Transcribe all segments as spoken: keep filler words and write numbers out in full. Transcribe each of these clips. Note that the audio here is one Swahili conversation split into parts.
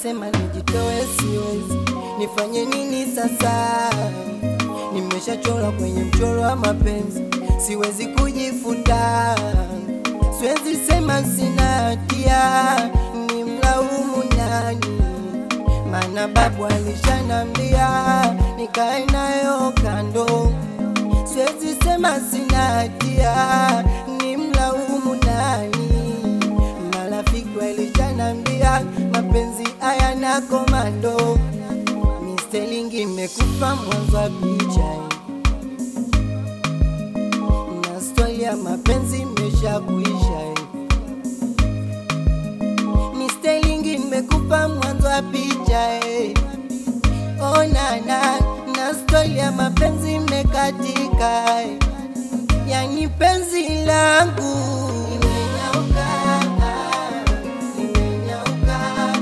wanasema nijitoe siwezi, nifanye nini sasa? Nimeshachora kwenye mchoro wa mapenzi, siwezi kujifuta. Siwezi sema sina hatia, ni mlaumu nani? Maana babu alishanambia nikae nayo kando. Siwezi sema sina hatia, ni mlaumu nani? Marafiki walishanambia mapenzi hayana komando. Mistelingi imekufa mwanzo wa picha, na stori ya mapenzi imesha kuisha. Mistelingi imekufa mwanzo wa picha, oh nana, na stori ya mapenzi imekatika. Yani penzi langu limenyauka, limenyauka,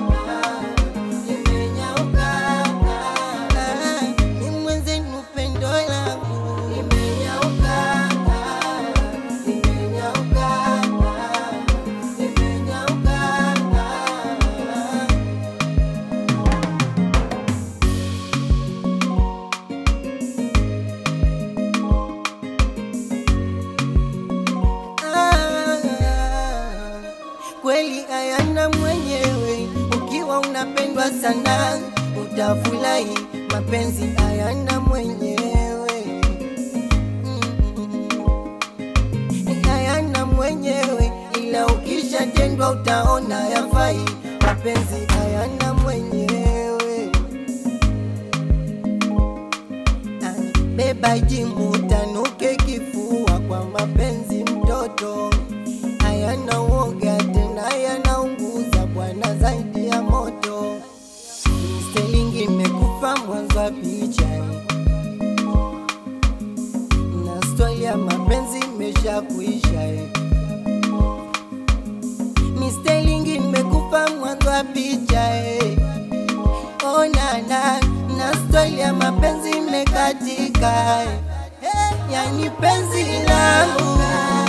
limenyauka. Ni mwenzenu pendo langu limenyauka, limenyauka, limenyauka. Kweli hayana mwenyewe, ukiwa unapendwa sana utafurahi. Mapenzi hayana mwenyewe, hayana mwenyewe, ila ukishatendwa utaona yafai. Mapenzi hayana mwenyewe, beba jimu tanuke kifua kwa mapenzi mtoto. Hayana uoga tena yanaunguza bwana zaidi ya moto. Mistelingi imekufa mwanzo wa picha, na stori ya mapenzi imesha kuisha. Mistelingi imekufa mwanzo wa picha, oh nana, na stori ya mapenzi imekatika. Yani penzi langu